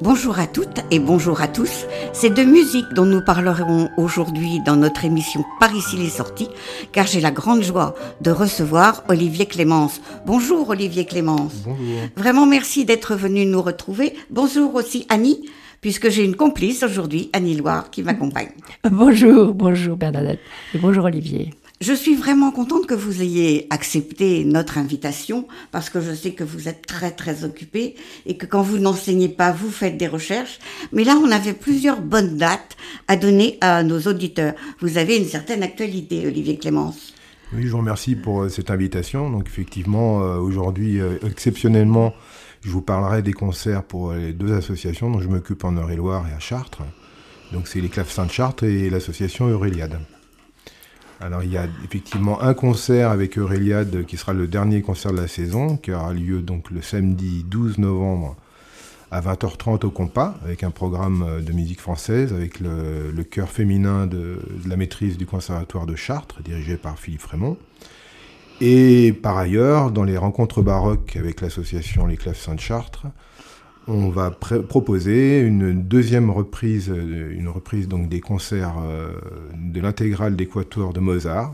Bonjour à toutes et bonjour à tous. C'est de musique dont nous parlerons aujourd'hui dans notre émission Par ici les sorties, car j'ai la grande joie de recevoir Olivier Clémence. Bonjour Olivier Clémence. Bonjour. Vraiment merci d'être venu nous retrouver. Bonjour aussi Annie, puisque j'ai une complice aujourd'hui, Annie Loire, qui m'accompagne. Bonjour Bernadette et bonjour Olivier. Je suis vraiment contente que vous ayez accepté notre invitation parce que je sais que vous êtes très très occupé et que quand vous n'enseignez pas, vous faites des recherches. Mais là, on avait plusieurs bonnes dates à donner à nos auditeurs. Vous avez une certaine actualité, Olivier Clémence. Oui, je vous remercie pour cette invitation. Donc effectivement, aujourd'hui, exceptionnellement, je vous parlerai des concerts pour les deux associations dont je m'occupe en Eure-et-Loire et à Chartres. Donc c'est les Clavecins de Chartres et l'association Euréliade. Alors il y a effectivement un concert avec Euréliade qui sera le dernier concert de la saison, qui aura lieu donc le samedi 12 novembre à 20h30 au Compas, avec un programme de musique française, avec le chœur féminin de la maîtrise du Conservatoire de Chartres, dirigé par Philippe Frémont. Et par ailleurs, dans les rencontres baroques avec l'association Les Clavecins de Chartres, on va proposer une deuxième reprise, donc des concerts de l'intégrale des quatuors de Mozart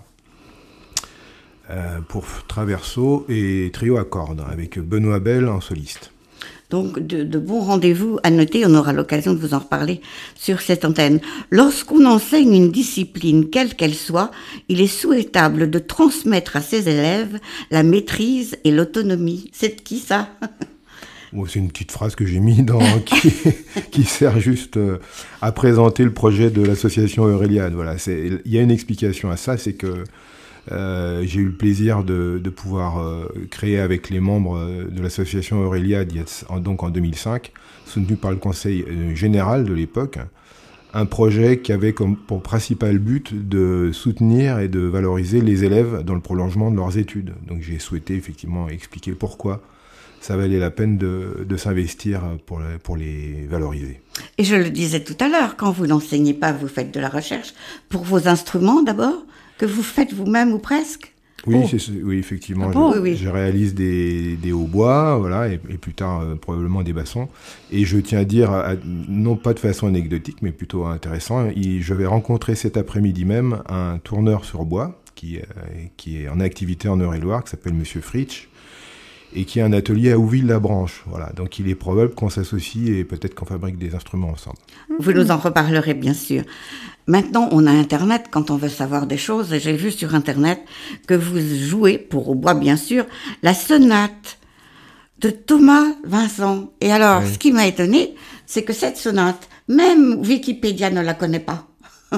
pour traverso et trio à cordes, avec Benoît Bell en soliste. Donc de bons rendez-vous à noter, on aura l'occasion de vous en reparler sur cette antenne. Lorsqu'on enseigne une discipline, quelle qu'elle soit, il est souhaitable de transmettre à ses élèves la maîtrise et l'autonomie. C'est de qui ça ? Bon, c'est une petite phrase que j'ai mise qui sert juste à présenter le projet de l'association Euréliade. Voilà, il y a une explication à ça, c'est que j'ai eu le plaisir de pouvoir créer avec les membres de l'association Euréliade, donc en 2005, soutenu par le conseil général de l'époque, un projet qui avait comme pour principal but de soutenir et de valoriser les élèves dans le prolongement de leurs études. Donc j'ai souhaité effectivement expliquer pourquoi ça valait la peine de s'investir pour les valoriser. Et je le disais tout à l'heure, quand vous n'enseignez pas, vous faites de la recherche pour vos instruments d'abord, que vous faites vous-même ou presque. Oui, oui, effectivement, je réalise des hautbois, voilà, et plus tard probablement des bassons. Et je tiens à dire, non pas de façon anecdotique, mais plutôt intéressant, je vais rencontrer cet après-midi même un tourneur sur bois qui est en activité en Eure-et-Loire, qui s'appelle Monsieur Fritsch, et qui a un atelier à Ouville-la-Branche. Voilà. Donc il est probable qu'on s'associe et peut-être qu'on fabrique des instruments ensemble. Vous nous en reparlerez bien sûr. Maintenant, on a Internet quand on veut savoir des choses, et j'ai vu sur Internet que vous jouez, pour hautbois bien sûr, la sonate de Thomas Vincent. Et alors, Ce qui m'a étonné, c'est que cette sonate, même Wikipédia ne la connaît pas.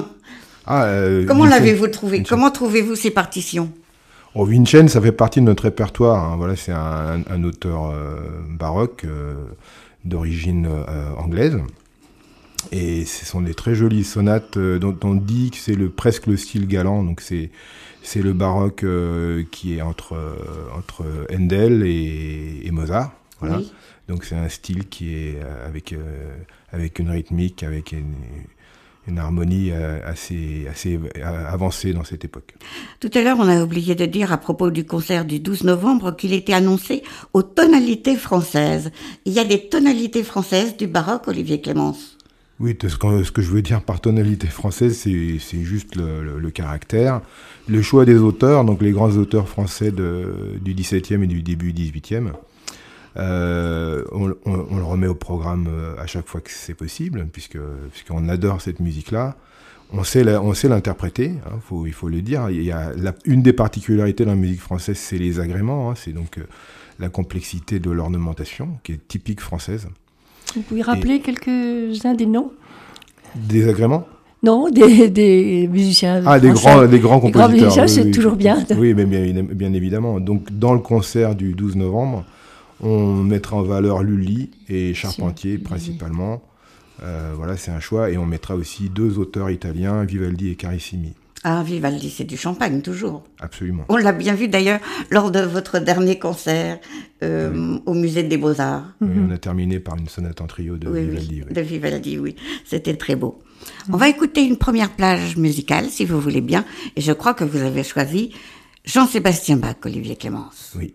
Comment l'avez-vous trouvée ? Comment trouvez-vous ces partitions ? Vincennes, ça fait partie de notre répertoire. Hein. Voilà, c'est un auteur baroque d'origine anglaise. Et ce sont des très jolies sonates dont on dit que c'est presque le style galant. Donc c'est le baroque qui est entre Handel et Mozart. Voilà. Oui. Donc c'est un style qui est avec une rythmique, avec une harmonie assez avancée dans cette époque. Tout à l'heure, on a oublié de dire à propos du concert du 12 novembre qu'il était annoncé aux tonalités françaises. Il y a des tonalités françaises du baroque, Olivier Clémence. Oui, ce que je veux dire par tonalité française, c'est juste le caractère. Le choix des auteurs, donc les grands auteurs français du XVIIe et du début XVIIIe, on le remet au programme à chaque fois que c'est possible, puisqu'on adore cette musique-là. On sait l'interpréter, hein, il faut le dire. Il y a une des particularités de la musique française, c'est les agréments. Hein, c'est donc la complexité de l'ornementation, qui est typique française. Vous pouvez rappeler quelques-uns des noms ? Des agréments ? Non, des musiciens. Ah, des grands compositeurs. Les grands musiciens, c'est toujours bien. Oui, mais bien évidemment. Donc, dans le concert du 12 novembre, on mettra en valeur Lully et Charpentier principalement. Voilà, c'est un choix. Et on mettra aussi deux auteurs italiens, Vivaldi et Carissimi. Ah, Vivaldi, c'est du champagne, toujours. Absolument. On l'a bien vu d'ailleurs lors de votre dernier concert au Musée des Beaux-Arts. Oui, on a terminé par une sonate en trio de Vivaldi. Oui. De Vivaldi, oui. C'était très beau. On va écouter une première plage musicale, si vous voulez bien. Et je crois que vous avez choisi Jean-Sébastien Bach, Olivier Clémence. Oui.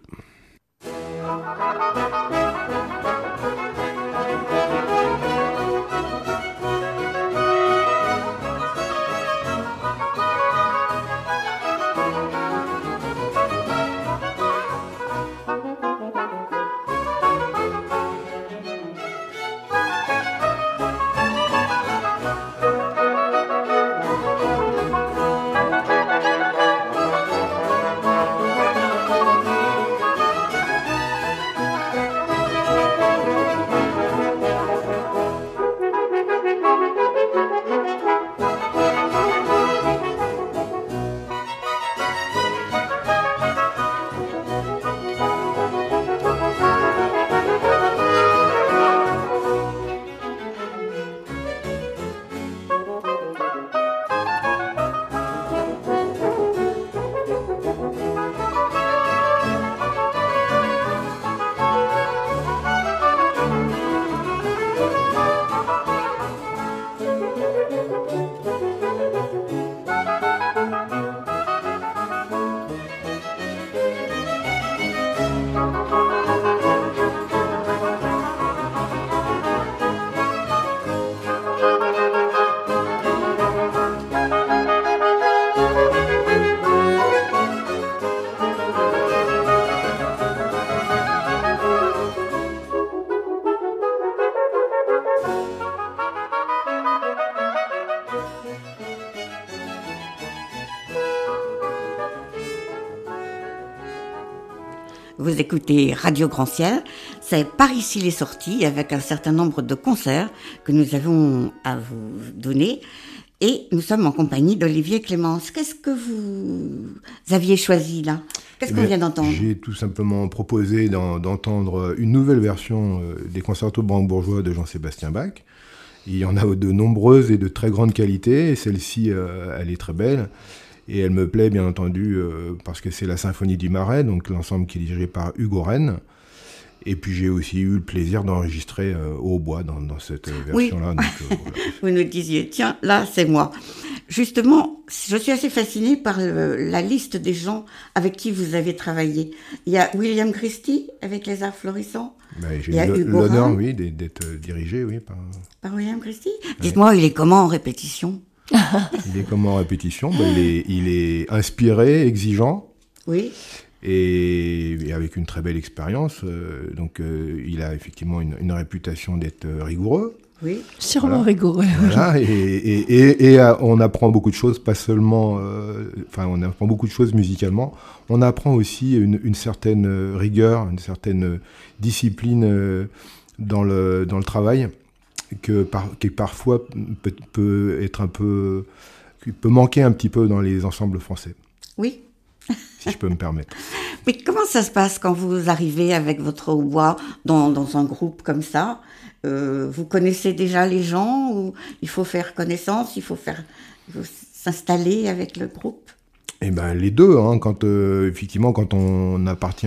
Vous écoutez Radio Grand Ciel. C'est par ici les sorties avec un certain nombre de concerts que nous avons à vous donner. Et nous sommes en compagnie d'Olivier Clémence. Qu'est-ce que vous aviez choisi là ? Qu'est-ce qu'on vient d'entendre ? J'ai tout simplement proposé d'entendre une nouvelle version des concertos brandebourgeois de Jean-Sébastien Bach. Il y en a de nombreuses et de très grande qualité. Et celle-ci, elle est très belle. Et elle me plaît, bien entendu, parce que c'est la Symphonie du Marais, donc l'ensemble qui est dirigé par Hugo Rennes. Et puis j'ai aussi eu le plaisir d'enregistrer au hautbois dans cette version-là. Oui. Donc, voilà. Vous nous disiez, tiens, là, c'est moi. Justement, je suis assez fascinée par la liste des gens avec qui vous avez travaillé. Il y a William Christie avec les Arts Florissants. J'ai eu l'honneur, oui, d'être dirigé, oui, par William Christie. Dites-moi, il est comment en répétition ? Il est comment en répétition ? Il est inspiré, exigeant. Oui. Et avec une très belle expérience. Donc, il a effectivement une réputation d'être rigoureux. Oui. Sûrement rigoureux. Voilà, et on apprend beaucoup de choses, pas seulement... on apprend beaucoup de choses musicalement. On apprend aussi une certaine rigueur, une certaine discipline dans le travail qui parfois peut être un peu... qui peut manquer un petit peu dans les ensembles français. Oui. Si je peux me permettre. Mais comment ça se passe quand vous arrivez avec votre hautbois dans un groupe comme ça ? Vous connaissez déjà les gens ou il faut faire connaissance, il faut s'installer avec le groupe ? Eh ben les deux, hein, effectivement quand on appartient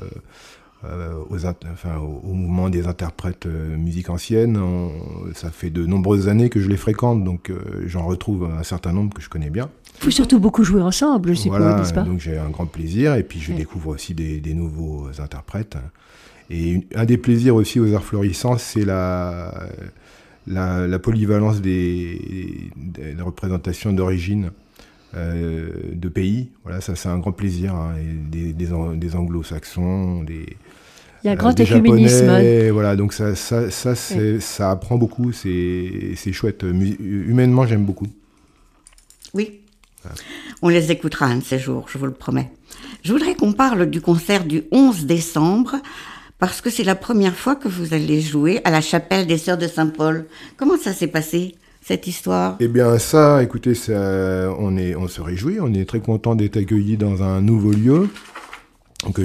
au mouvement des interprètes musique ancienne, ça fait de nombreuses années que je les fréquente, donc j'en retrouve un certain nombre que je connais bien. Il faut surtout beaucoup jouer ensemble, je suppose, n'est-ce pas ? Donc j'ai un grand plaisir, et puis je découvre aussi des nouveaux interprètes. Et un des plaisirs aussi aux Arts Florissants, c'est la polyvalence des représentations d'origine de pays. Voilà, ça c'est un grand plaisir, hein, des anglo-saxons, il y a un grand des écuménisme. Japonais, voilà, donc ça apprend beaucoup, c'est chouette. Humainement, j'aime beaucoup. Oui. On les écoutera un de ces jours, je vous le promets. Je voudrais qu'on parle du concert du 11 décembre, parce que c'est la première fois que vous allez jouer à la chapelle des Sœurs de Saint-Paul. Comment ça s'est passé, cette histoire ? Eh bien ça, écoutez, on se réjouit, on est très content d'être accueillis dans un nouveau lieu, que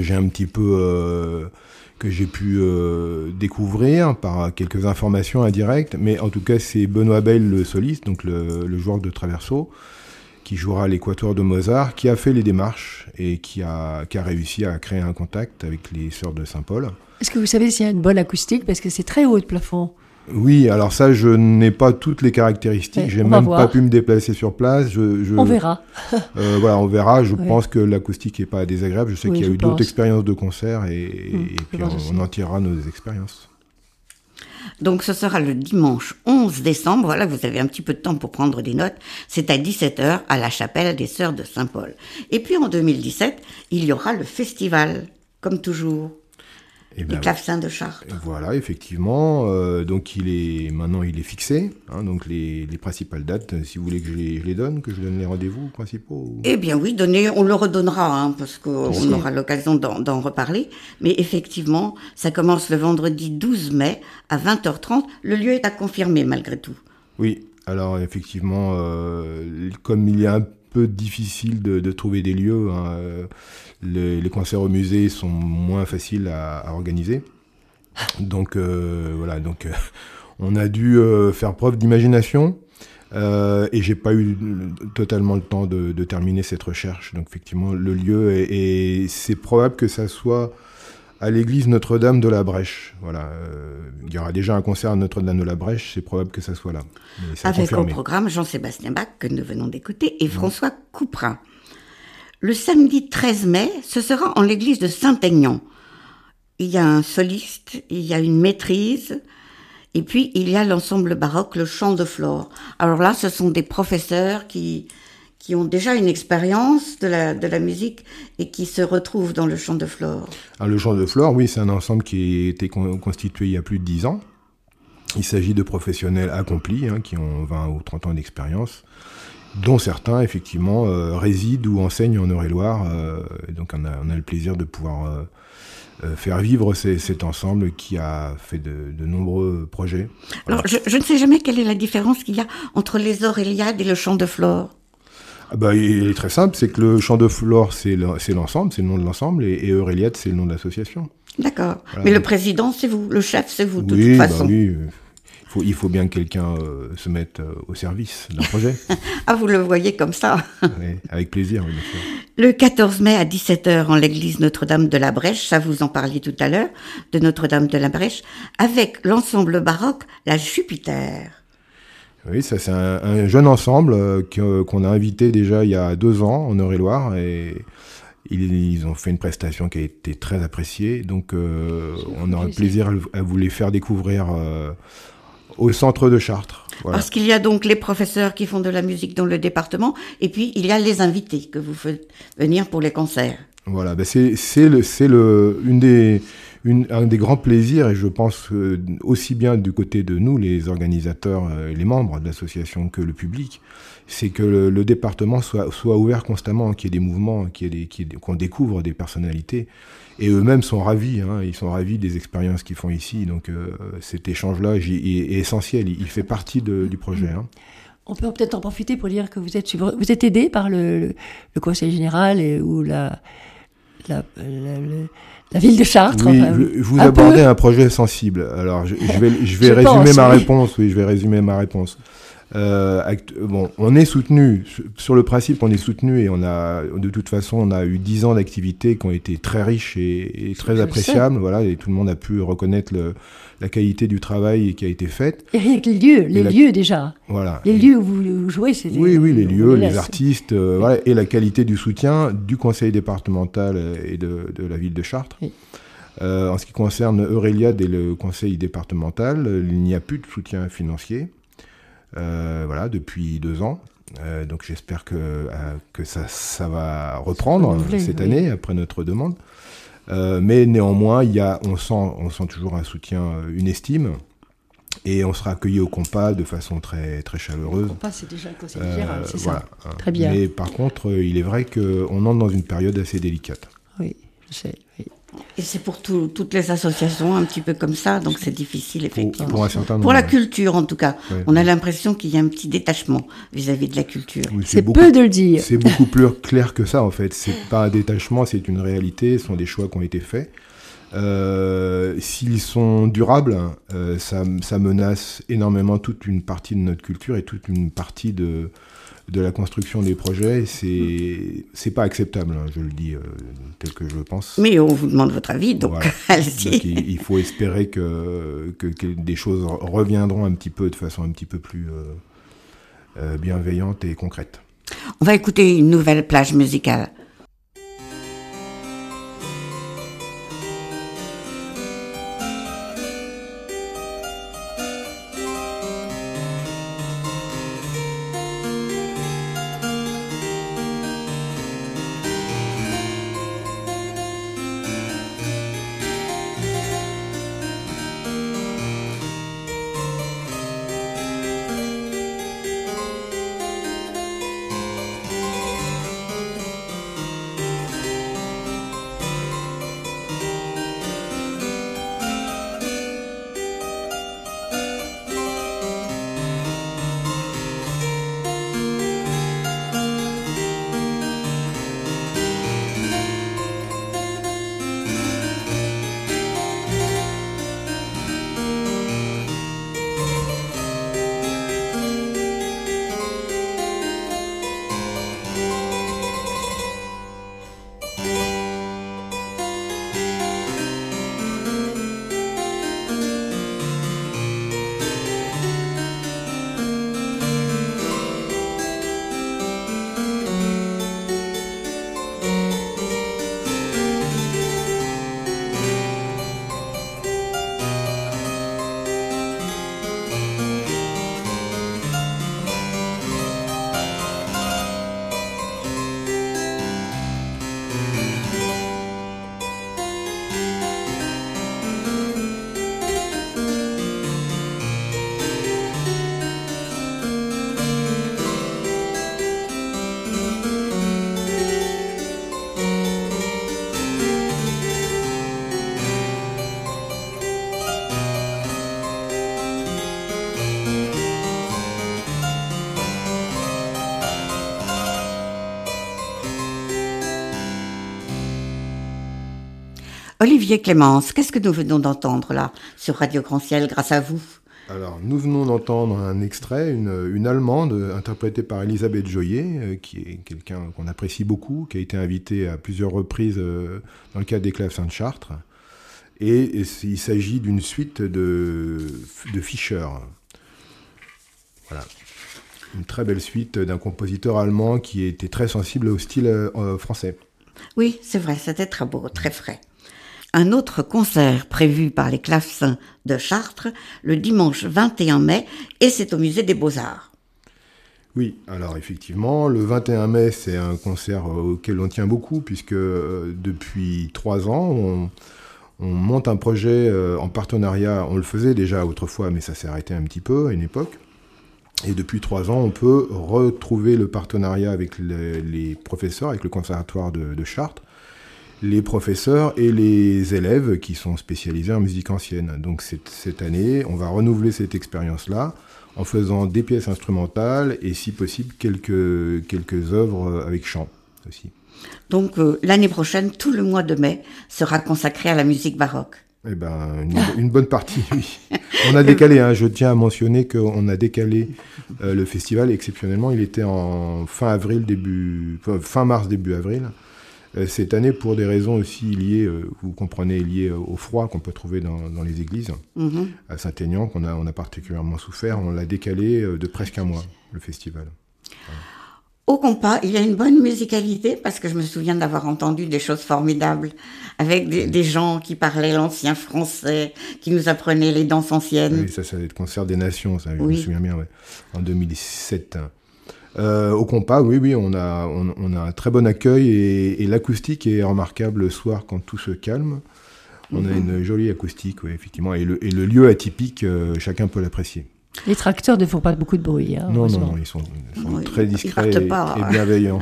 j'ai pu découvrir par quelques informations indirectes, mais en tout cas c'est Benoît Bell, le soliste, donc le joueur de Traverso, qui jouera l'Équateur de Mozart, qui a fait les démarches et qui a réussi à créer un contact avec les Sœurs de Saint-Paul. Est-ce que vous savez s'il y a une bonne acoustique ? Parce que c'est très haut de plafond. Oui, alors ça, je n'ai pas toutes les caractéristiques. J'ai même pas pu me déplacer sur place. On verra. Voilà, on verra. Je pense que l'acoustique n'est pas désagréable. Je sais qu'il y a eu d'autres expériences de concert et puis on en tirera nos expériences. Donc ce sera le dimanche 11 décembre, voilà, vous avez un petit peu de temps pour prendre des notes, c'est à 17h à la chapelle des Sœurs de Saint-Paul. Et puis en 2017, il y aura le festival, comme toujours, du clavecin de Chartres. Voilà, effectivement, donc maintenant il est fixé, hein, donc les principales dates, si vous voulez que je les donne, que je donne les rendez-vous principaux. Eh bien oui, on le redonnera, hein, parce qu'on aura l'occasion d'en reparler, mais effectivement, ça commence le vendredi 12 mai à 20h30, le lieu est à confirmer malgré tout. Oui, alors effectivement, comme il est un peu difficile de trouver des lieux, hein, les concerts au musée sont moins faciles à organiser. Donc voilà, on a dû faire preuve d'imagination et j'ai pas eu totalement le temps de terminer cette recherche. Donc effectivement, le lieu et c'est probable que ça soit à l'église Notre-Dame de la Brèche. Voilà, il y aura déjà un concert à Notre-Dame de la Brèche, c'est probable que ça soit là. Avec au programme Jean-Sébastien Bach, que nous venons d'écouter, et François Couperin. Le samedi 13 mai, ce sera en l'église de Saint-Aignan. Il y a un soliste, il y a une maîtrise, et puis il y a l'ensemble baroque, le chant de Flore. Alors là, ce sont des professeurs qui ont déjà une expérience de la musique et qui se retrouvent dans le chant de Flore. Alors, le chant de Flore, oui, c'est un ensemble qui a été constitué il y a plus de 10 ans. Il s'agit de professionnels accomplis, hein, qui ont 20 ou 30 ans d'expérience. dont certains, effectivement, résident ou enseignent en Eure-et-Loire. Donc on a le plaisir de pouvoir faire vivre cet ensemble qui a fait de nombreux projets. Voilà. Alors, je ne sais jamais quelle est la différence qu'il y a entre les Auréliades et le chant de Flore. Ah bah, il est très simple, c'est que le chant de Flore, c'est l'ensemble, c'est le nom de l'ensemble, et Euréliade, c'est le nom de l'association. D'accord. Voilà. Mais le président, c'est vous, le chef, c'est vous, de Oui, toute façon. bah oui, il faut bien que quelqu'un se mette au service d'un projet. Ah, vous le voyez comme ça. Oui, avec plaisir, oui, bien sûr. Le 14 mai à 17h en l'église Notre-Dame de la Brèche, ça vous en parliez tout à l'heure, de Notre-Dame de la Brèche, avec l'ensemble baroque, la Jupiter. Oui, ça c'est un jeune ensemble qu'on a invité déjà il y a 2 ans en Eure-et-Loire, et ils ont fait une prestation qui a été très appréciée. Donc on aura le plaisir à vous les faire découvrir au centre de Chartres. Voilà. Parce qu'il y a donc les professeurs qui font de la musique dans le département, et puis il y a les invités que vous faites venir pour les concerts. Voilà, c'est un des grands plaisirs, et je pense aussi bien du côté de nous, les organisateurs et les membres de l'association, que le public, c'est que le département soit ouvert constamment, qu'il y ait des mouvements, qu'on découvre des personnalités. Et eux-mêmes sont ravis, hein, ils sont ravis des expériences qu'ils font ici. Donc cet échange-là est essentiel, il fait partie du projet. Hein. On peut peut-être en profiter pour dire que vous êtes aidé par le Conseil général ou la ville de Chartres. Oui, enfin, vous abordez un projet sensible. Alors je vais résumer ma réponse. Oui, je vais résumer ma réponse. Bon, on est soutenu, sur le principe on est soutenu, et de toute façon on a eu 10 ans d'activité qui ont été très riches et très appréciables, voilà, et tout le monde a pu reconnaître la qualité du travail qui a été fait. Et rien que les lieux déjà. Voilà. Les lieux où vous jouez, c'est Oui, les lieux, les artistes, voilà, et la qualité du soutien du conseil départemental et de la ville de Chartres. Oui. En ce qui concerne Euréliade et le conseil départemental, il n'y a plus de soutien financier. Voilà, depuis 2 ans. Donc j'espère que ça va reprendre cette année, après notre demande. Mais néanmoins, on sent toujours un soutien, une estime. Et on sera accueilli au compas de façon très, très chaleureuse. Le compas, c'est déjà le conseil général, c'est voilà, ça. Très bien. Mais par contre, il est vrai qu'on entre dans une période assez délicate. Oui, je sais, oui. Et c'est pour toutes les associations un petit peu comme ça, donc c'est difficile effectivement. Pour un certain nombre. Pour la culture en tout cas, ouais, on a l'impression qu'il y a un petit détachement vis-à-vis de la culture. Oui, c'est peu de le dire. C'est beaucoup plus clair que ça en fait. C'est pas un détachement, c'est une réalité. Ce sont des choix qui ont été faits. S'ils sont durables, ça menace énormément toute une partie de notre culture et toute une partie de la construction des projets. C'est pas acceptable, hein, je le dis tel que je le pense. Mais on vous demande votre avis, donc voilà. allez-y. Donc il faut espérer que des choses reviendront un petit peu de façon un petit peu plus bienveillante et concrète. On va écouter une nouvelle plage musicale. Olivier Clémence, qu'est-ce que nous venons d'entendre là, sur Radio Grand Ciel, grâce à vous? Alors, nous venons d'entendre un extrait, une Allemande interprétée par Elisabeth Joyer, qui est quelqu'un qu'on apprécie beaucoup, qui a été invitée à plusieurs reprises dans le cadre des clavecins de Chartres. Et il s'agit d'une suite de Fischer. Voilà. Une très belle suite d'un compositeur allemand qui était très sensible au style français. Oui, c'est vrai, c'était très beau, très frais. Un autre concert prévu par les clavecins de Chartres le dimanche 21 mai, et c'est au musée des Beaux-Arts. Oui, alors effectivement, le 21 mai, c'est un concert auquel on tient beaucoup, puisque depuis 3 ans, on monte un projet en partenariat. On le faisait déjà autrefois, mais ça s'est arrêté un petit peu à une époque. Et depuis 3 ans, on peut retrouver le partenariat avec les professeurs, avec le conservatoire de Chartres, les professeurs et les élèves qui sont spécialisés en musique ancienne. Donc cette année, on va renouveler cette expérience-là en faisant des pièces instrumentales et si possible quelques œuvres avec chant aussi. Donc l'année prochaine, tout le mois de mai sera consacré à la musique baroque. Eh ben, une bonne partie, oui. On a décalé, hein, je tiens à mentionner qu'on a décalé le festival exceptionnellement. Il était en fin mars, début avril. Cette année, pour des raisons aussi liées, vous comprenez, liées au froid qu'on peut trouver dans les églises. Mm-hmm. À Saint-Aignan, on a particulièrement souffert, on l'a décalé de presque un mois, le festival. Voilà. Au compas, il y a une bonne musicalité, parce que je me souviens d'avoir entendu des choses formidables, avec des gens qui parlaient l'ancien français, qui nous apprenaient les danses anciennes. Oui, ça va être Concert des Nations, ça, je oui. me souviens bien, ouais, en 2017. Au compas, oui, on a un très bon accueil et l'acoustique est remarquable le soir quand tout se calme. On a une jolie acoustique, oui, effectivement, et le lieu atypique, chacun peut l'apprécier. Les tracteurs ne font pas beaucoup de bruit. Hein, non, ils sont très discrets et bienveillants.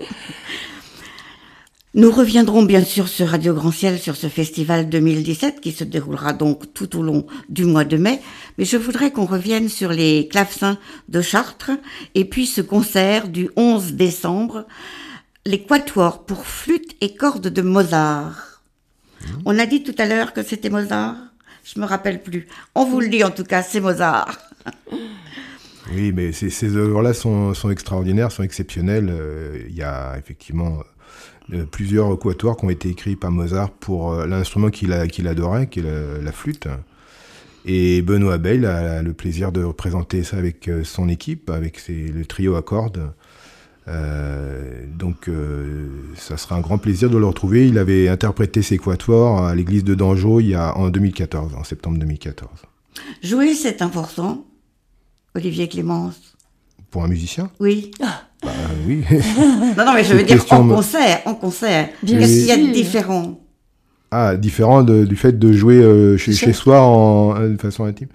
Nous reviendrons bien sûr sur Radio Grand Ciel, sur ce festival 2017 qui se déroulera donc tout au long du mois de mai. Mais je voudrais qu'on revienne sur les clavecins de Chartres et puis ce concert du 11 décembre, les quatuors pour flûte et cordes de Mozart. On a dit tout à l'heure que c'était Mozart. Je me rappelle plus. On vous le dit en tout cas, c'est Mozart. Oui, mais ces œuvres-là sont extraordinaires, sont exceptionnelles. Il y a effectivement plusieurs quatuors qui ont été écrits par Mozart pour l'instrument qu'il adorait, qui est la flûte. Et Benoît Bayle a le plaisir de représenter ça avec son équipe, avec le trio à cordes. Donc ça sera un grand plaisir de le retrouver. Il avait interprété ses quatuors à l'église de Dangeau en septembre 2014. Jouer, c'est important, Olivier Clémence. Pour un musicien ? Oui. Bah, oui. non, mais je veux dire en concert. Qu'est-ce qu'il y a de différent ? Ah, différent du fait de jouer chez soi de façon intime.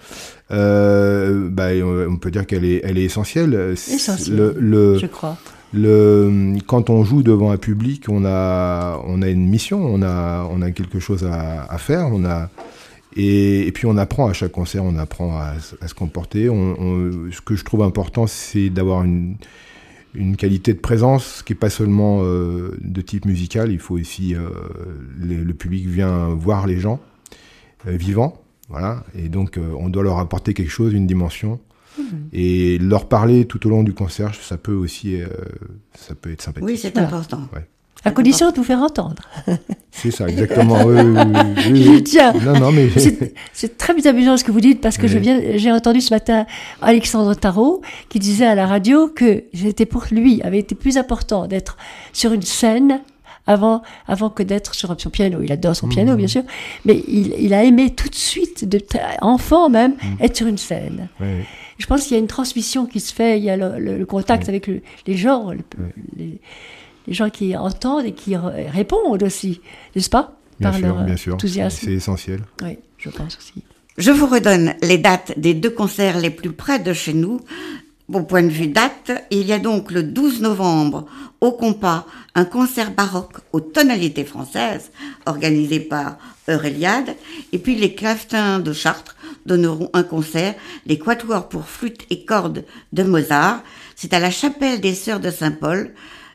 On peut dire qu'elle est essentielle. Je crois. Quand on joue devant un public, on a une mission, on a quelque chose à faire, et puis on apprend à chaque concert, on apprend à se comporter. Ce que je trouve important, c'est d'avoir une qualité de présence qui est pas seulement de type musical. Il faut aussi le public vient voir les gens vivants, voilà, et donc on doit leur apporter quelque chose, une dimension. Et leur parler tout au long du concert, ça peut être sympathique. Oui, c'est important. Ouais. À condition de vous faire entendre. C'est ça, exactement. Oui. Je tiens. Non, mais... C'est très amusant ce que vous dites, parce que j'ai entendu ce matin Alexandre Tarot qui disait à la radio que c'était pour lui, avait été plus important d'être sur une scène avant que d'être sur son piano. Il adore son piano, bien sûr, mais il a aimé tout de suite, enfant même, être sur une scène. Ouais. Je pense qu'il y a une transmission qui se fait, il y a le contact avec les gens, les gens qui entendent et qui répondent aussi, n'est-ce pas ? Bien Par sûr, enthousiasme. c'est essentiel. Oui, je pense aussi. Je vous redonne les dates des 2 concerts les plus près de chez nous. Au point de vue date, il y a donc le 12 novembre au Compas un concert baroque aux tonalités françaises organisé par Euréliade, et puis les clavecins de Chartres donneront un concert, les quatuors pour flûte et cordes de Mozart. C'est à la chapelle des Sœurs de Saint-Paul,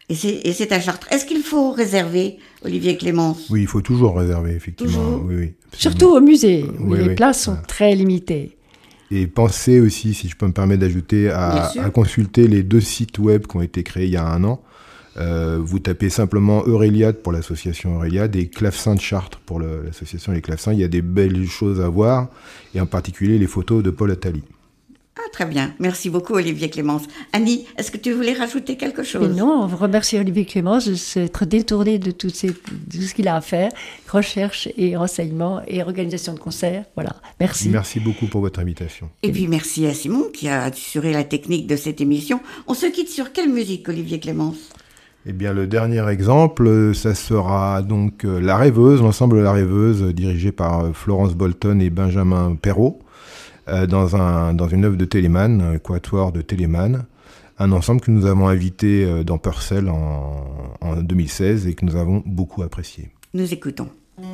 Et c'est à Chartres. Est-ce qu'il faut réserver, Olivier Clémence? Oui, il faut toujours réserver, effectivement. Toujours. Oui, Surtout au musée, où Oui, les oui. places sont très limitées. Et pensez aussi, si je peux me permettre d'ajouter, à consulter les 2 sites web qui ont été créés il y a 1 an. Vous tapez simplement Euréliade pour l'association Euréliade et Clavecin de Chartres pour l'association Les Clavecins. Il y a des belles choses à voir, et en particulier les photos de Paul Attali. Ah, très bien. Merci beaucoup, Olivier Clémence. Annie, est-ce que tu voulais rajouter quelque chose? Mais non, on remercie Olivier Clémence de s'être détourné de tout ce qu'il a à faire, recherche et renseignements et organisation de concerts. Voilà, merci. Merci beaucoup pour votre invitation. Et puis merci à Simon qui a assuré la technique de cette émission. On se quitte sur quelle musique, Olivier Clémence? Eh bien, le dernier exemple, ça sera donc La Rêveuse, l'ensemble La Rêveuse, dirigé par Florence Bolton et Benjamin Perrault, dans une œuvre de Telemann, un quatuor de Telemann, un ensemble que nous avons invité dans Purcell en 2016 et que nous avons beaucoup apprécié. Nous écoutons.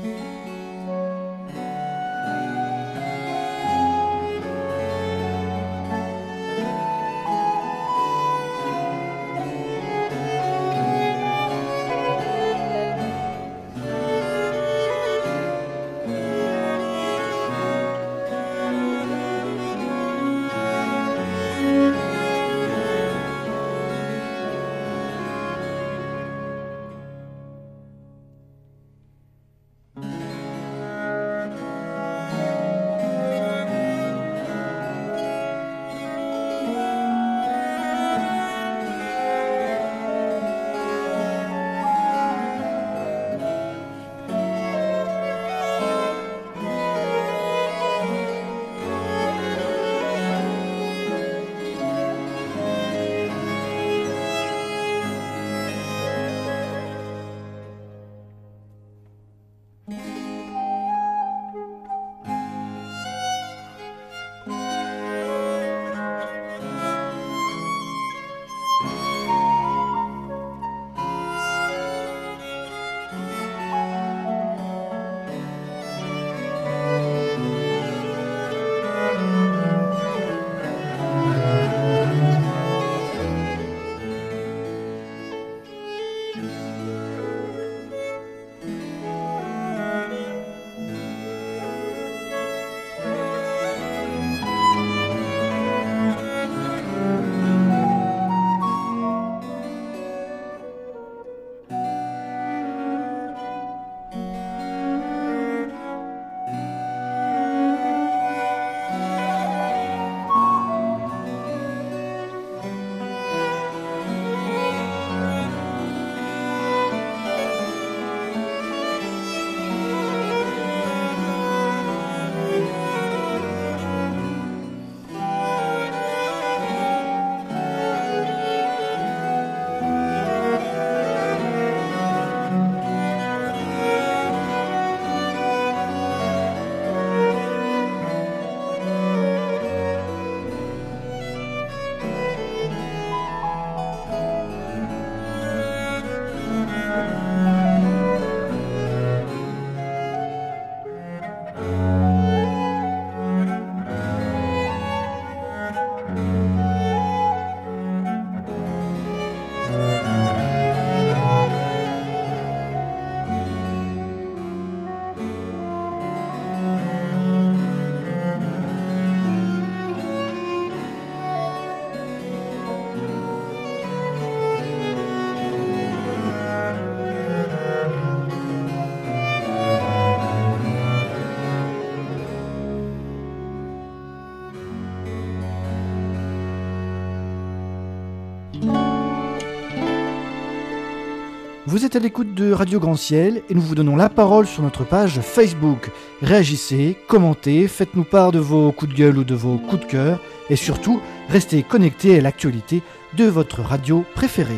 Vous êtes à l'écoute de Radio Grand Ciel et nous vous donnons la parole sur notre page Facebook. Réagissez, commentez, faites-nous part de vos coups de gueule ou de vos coups de cœur et surtout, restez connectés à l'actualité de votre radio préférée.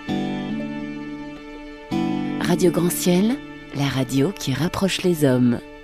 Radio Grand Ciel, la radio qui rapproche les hommes.